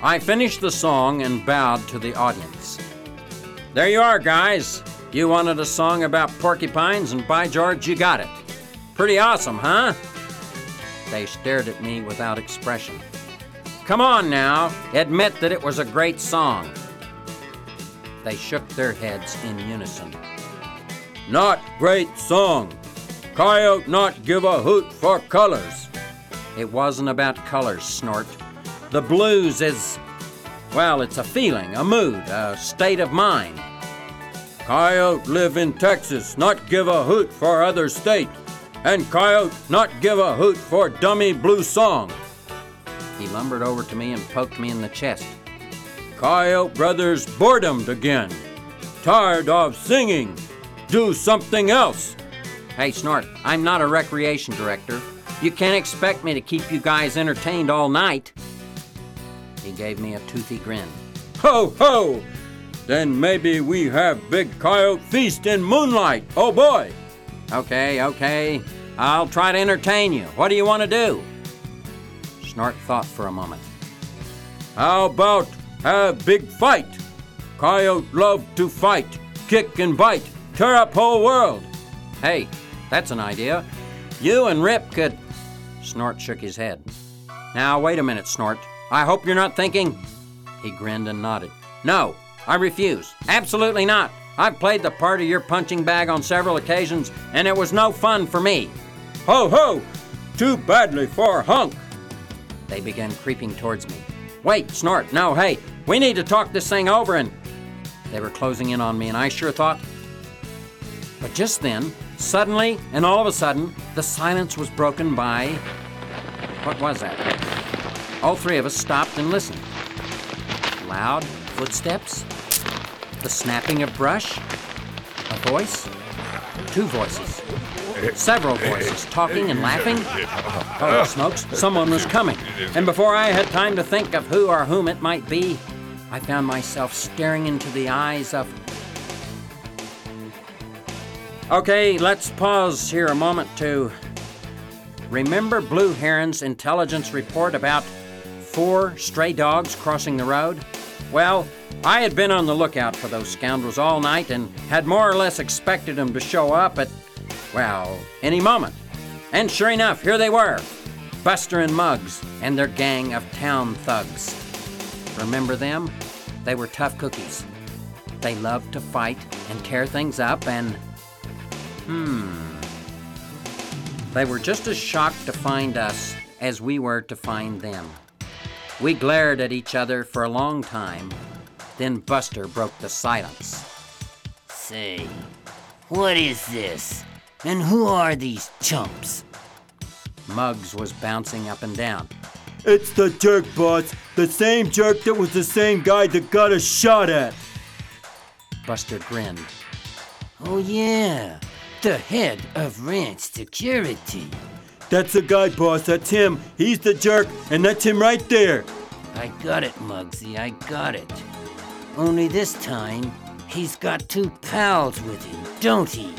I finished the song and bowed to the audience. There you are, guys. You wanted a song about porcupines, and by George, you got it. Pretty awesome, huh? They stared at me without expression. Come on now, admit that it was a great song. They shook their heads in unison. Not great song. Coyote not give a hoot for colors. It wasn't about colors, Snort. The blues is, well, it's a feeling, a mood, a state of mind. Coyote live in Texas, not give a hoot for other state. And coyote not give a hoot for dummy blue song. He lumbered over to me and poked me in the chest. Coyote brothers boredomed again. Tired of singing. Do something else. Hey, Snort, I'm not a recreation director. You can't expect me to keep you guys entertained all night. He gave me a toothy grin. Ho, ho! Then maybe we have big coyote feast in moonlight. Oh, boy! Okay. I'll try to entertain you. What do you want to do? Snort thought for a moment. How about have big fight? Coyote love to fight, kick and bite, tear up whole world. Hey, that's an idea. You and Rip could... Snort shook his head. Now, wait a minute, Snort. I hope you're not thinking... He grinned and nodded. No, I refuse. Absolutely not. I've played the part of your punching bag on several occasions, and it was no fun for me. Ho, ho! Too badly for Hunk. They began creeping towards me. Wait, Snort, no, hey, we need to talk this thing over, and... They were closing in on me, and I sure thought... But just then, suddenly, and all of a sudden, the silence was broken by... What was that? All three of us stopped and listened. Loud footsteps, the snapping of brush, a voice, two voices, several voices talking and laughing. Oh, smokes, someone was coming. And before I had time to think of who or whom it might be, I found myself staring into the eyes of... Okay, let's pause here a moment to... Remember Blue Heron's intelligence report about 4 stray dogs crossing the road? Well, I had been on the lookout for those scoundrels all night and had more or less expected them to show up at, well, any moment. And sure enough, here they were, Buster and Muggs and their gang of town thugs. Remember them? They were tough cookies. They loved to fight and tear things up and... They were just as shocked to find us as we were to find them. We glared at each other for a long time. Then Buster broke the silence. Say, what is this? And who are these chumps? Muggs was bouncing up and down. It's the jerk, boss. The same jerk that was the same guy that got us shot at. Buster grinned. Oh, yeah. The head of ranch security. That's the guy, boss. That's him. He's the jerk, and that's him right there. I got it, Muggsy. I got it. Only this time, he's got 2 pals with him, don't he?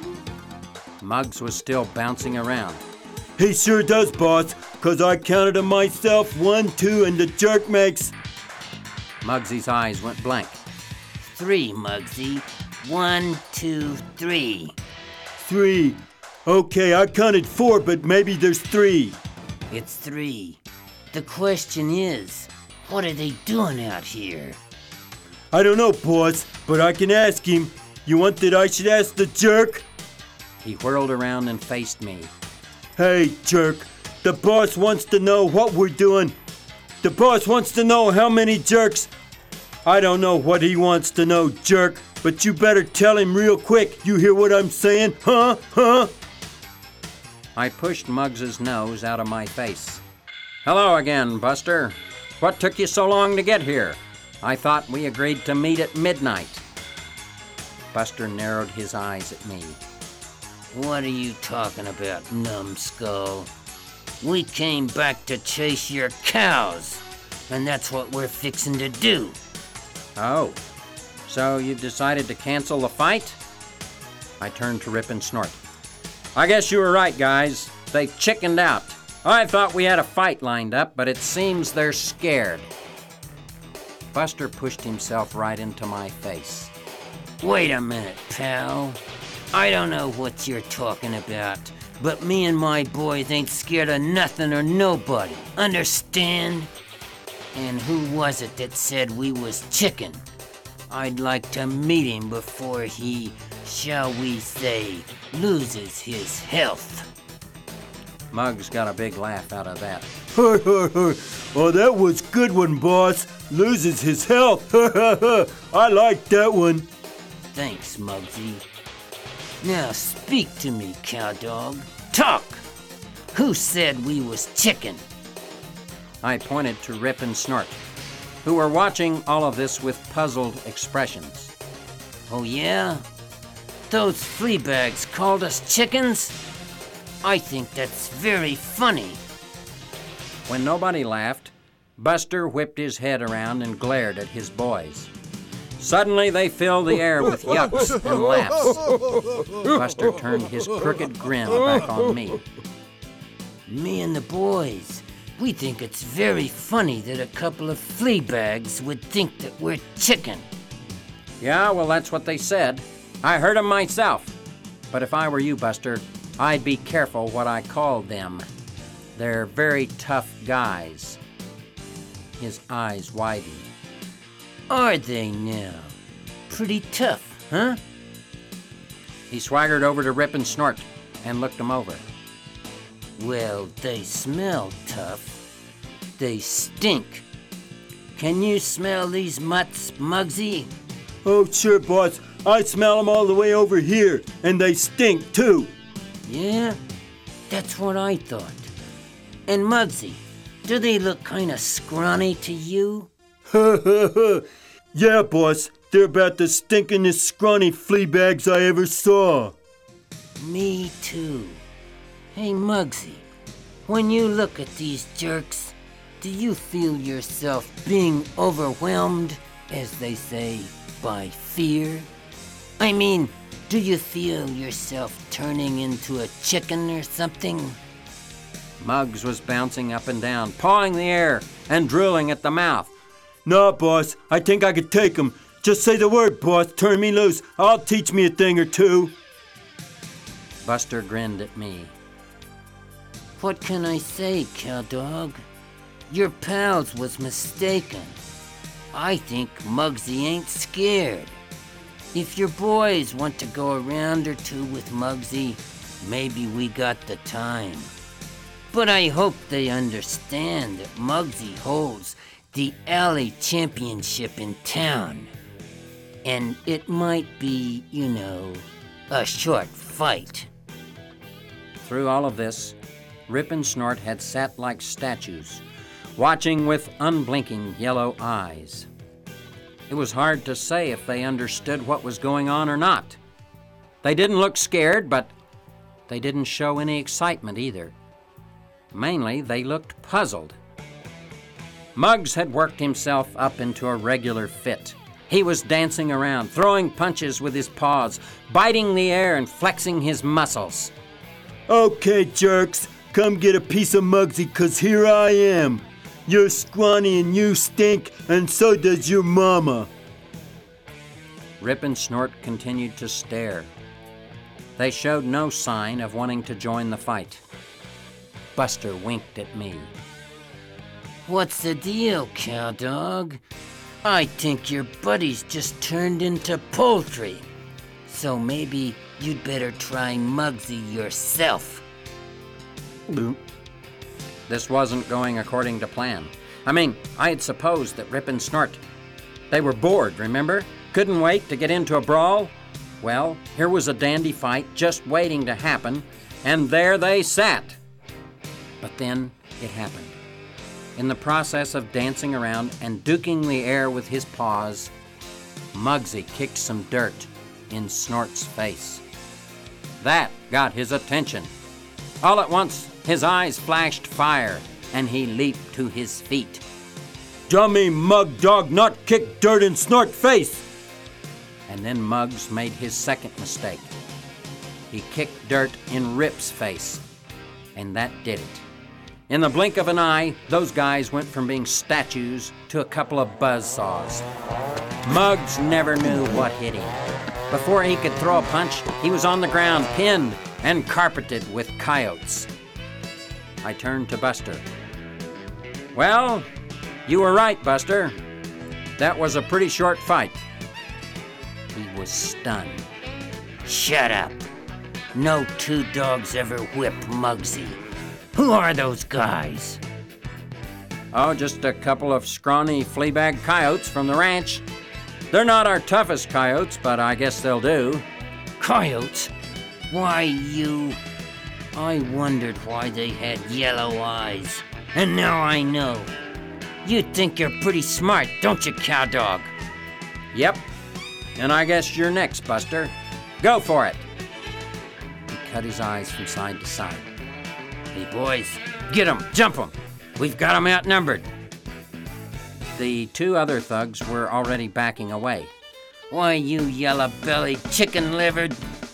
Muggs was still bouncing around. He sure does, boss, 'cause I counted them myself. 1, 2, and the jerk makes... Muggsy's eyes went blank. 3, Muggsy. 1, 2, 3. 3. Okay, I counted 4, but maybe there's 3. It's 3. The question is, what are they doing out here? I don't know, boss, but I can ask him. You want that I should ask the jerk? He whirled around and faced me. Hey, jerk, the boss wants to know what we're doing. The boss wants to know how many jerks. I don't know what he wants to know, jerk, but you better tell him real quick. You hear what I'm saying? Huh? I pushed Muggs's nose out of my face. Hello again, Buster. What took you so long to get here? I thought we agreed to meet at midnight. Buster narrowed his eyes at me. What are you talking about, numbskull? We came back to chase your cows, and that's what we're fixing to do. Oh, so you've decided to cancel the fight? I turned to Rip and Snort. I guess you were right, guys. They chickened out. I thought we had a fight lined up, but it seems they're scared. Buster pushed himself right into my face. Wait a minute, pal. I don't know what you're talking about, but me and my boys ain't scared of nothing or nobody. Understand? And who was it that said we was chicken? I'd like to meet him before he, shall we say, loses his health. Muggs got a big laugh out of that. Oh, that was good one, boss. Loses his health. I like that one. Thanks, Muggsy. Now speak to me, cowdog. Talk! Who said we was chicken? I pointed to Rip and Snort, who were watching all of this with puzzled expressions. Oh yeah? Those flea bags called us chickens? I think that's very funny. When nobody laughed, Buster whipped his head around and glared at his boys. Suddenly they filled the air with yucks and laughs. Buster turned his crooked grin back on me. Me and the boys, we think it's very funny that a couple of flea bags would think that we're chicken. Yeah, well, that's what they said. I heard 'em myself. But if I were you, Buster, I'd be careful what I called them. They're very tough guys. His eyes widened. Are they now? Pretty tough, huh? He swaggered over to Rip and Snort and looked them over. Well, they smell tough. They stink. Can you smell these mutts, Muggsy? Oh, sure, boss. I smell them all the way over here, and they stink, too. Yeah? That's what I thought. And Muggsy, do they look kind of scrawny to you? Yeah, boss. They're about the stinkingest scrawny flea bags I ever saw. Me too. Hey, Muggsy, when you look at these jerks, do you feel yourself being overwhelmed, as they say, by fear? I mean, do you feel yourself turning into a chicken or something? Muggs was bouncing up and down, pawing the air and drooling at the mouth. Nah, boss. I think I could take 'em. Just say the word, boss. Turn me loose. I'll teach me a thing or two. Buster grinned at me. What can I say, cowdog? Your pals was mistaken. I think Muggsy ain't scared. If your boys want to go a round or two with Muggsy, maybe we got the time. But I hope they understand that Muggsy holds the alley championship in town. And it might be, a short fight. Through all of this, Rip and Snort had sat like statues, watching with unblinking yellow eyes. It was hard to say if they understood what was going on or not. They didn't look scared, but they didn't show any excitement either. Mainly, they looked puzzled. Muggs had worked himself up into a regular fit. He was dancing around, throwing punches with his paws, biting the air and flexing his muscles. Okay, jerks. Come get a piece of Muggsy, 'cause here I am. You're scrawny and you stink, and so does your mama. Rip and Snort continued to stare. They showed no sign of wanting to join the fight. Buster winked at me. What's the deal, cowdog? I think your buddies just turned into poultry. So maybe you'd better try Muggsy yourself. Boop. This wasn't going according to plan. I had supposed that Rip and Snort, they were bored, remember? Couldn't wait to get into a brawl? Well, here was a dandy fight just waiting to happen, and there they sat. But then it happened. In the process of dancing around and duking the air with his paws, Muggsy kicked some dirt in Snort's face. That got his attention. All at once, his eyes flashed fire, and he leaped to his feet. Dummy mug dog not kick dirt in Snort face. And then Muggs made his second mistake. He kicked dirt in Rip's face, and that did it. In the blink of an eye, those guys went from being statues to a couple of buzzsaws. Muggs never knew what hit him. Before he could throw a punch, he was on the ground, pinned and carpeted with coyotes. I turned to Buster. Well, you were right, Buster. That was a pretty short fight. He was stunned. Shut up. No two dogs ever whipped Muggsy. Who are those guys? Oh, just a couple of scrawny fleabag coyotes from the ranch. They're not our toughest coyotes, but I guess they'll do. Coyotes? Why, I wondered why they had yellow eyes. And now I know. You think you're pretty smart, don't you, cowdog? Yep. And I guess you're next, Buster. Go for it. He cut his eyes from side to side. Hey, boys, get 'em, jump 'em. We've got 'em outnumbered. The two other thugs were already backing away. Why, you yellow-bellied, chicken-livered...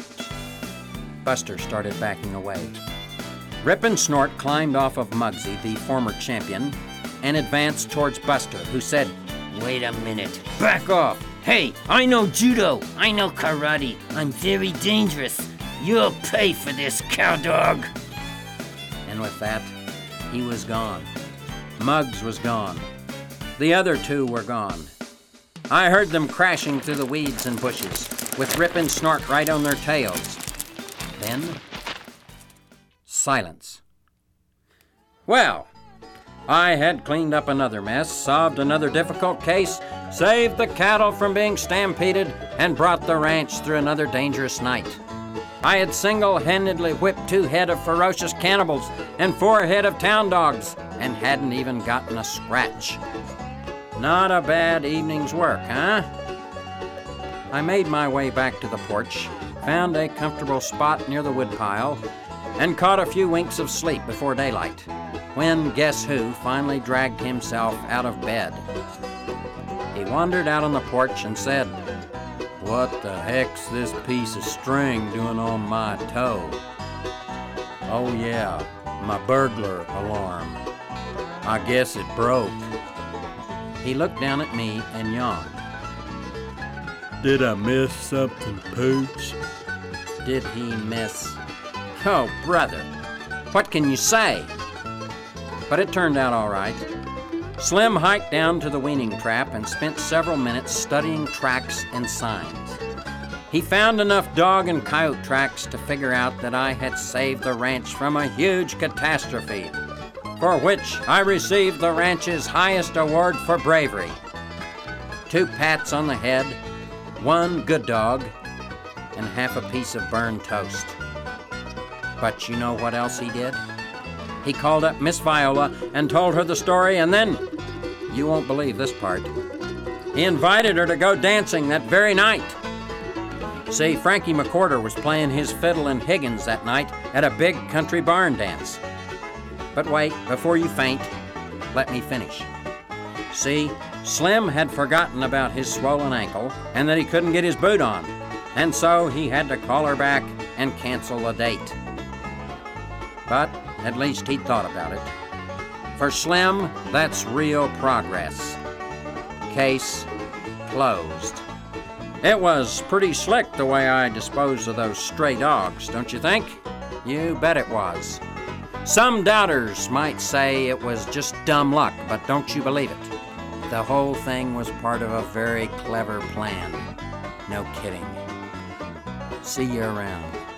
Buster started backing away. Rip and Snort climbed off of Muggsy, the former champion, and advanced towards Buster, who said, Wait a minute. Back off. Hey, I know judo. I know karate. I'm very dangerous. You'll pay for this, cowdog. And with that, he was gone. Muggs was gone. The other two were gone. I heard them crashing through the weeds and bushes, with Rip and Snort right on their tails. Then, silence. Well, I had cleaned up another mess, solved another difficult case, saved the cattle from being stampeded, and brought the ranch through another dangerous night. I had single-handedly whipped 2 head of ferocious cannibals and 4 head of town dogs, and hadn't even gotten a scratch. Not a bad evening's work, huh? I made my way back to the porch, found a comfortable spot near the woodpile, and caught a few winks of sleep before daylight, when guess who finally dragged himself out of bed. He wandered out on the porch and said, What the heck's this piece of string doing on my toe? Oh yeah, my burglar alarm. I guess it broke. He looked down at me and yawned. Did I miss something, Pooch? Did he miss? Oh, brother, what can you say? But it turned out all right. Slim hiked down to the weaning trap and spent several minutes studying tracks and signs. He found enough dog and coyote tracks to figure out that I had saved the ranch from a huge catastrophe, for which I received the ranch's highest award for bravery. 2 pats on the head, 1 good dog, and half a piece of burned toast. But you know what else he did? He called up Miss Viola and told her the story, and then, you won't believe this part, he invited her to go dancing that very night. See, Frankie McCorder was playing his fiddle in Higgins that night at a big country barn dance. But wait, before you faint, let me finish. See, Slim had forgotten about his swollen ankle and that he couldn't get his boot on, and so he had to call her back and cancel the date. But at least he thought about it. For Slim, that's real progress. Case closed. It was pretty slick the way I disposed of those stray dogs, don't you think? You bet it was. Some doubters might say it was just dumb luck, but don't you believe it. The whole thing was part of a very clever plan. No kidding. See you around.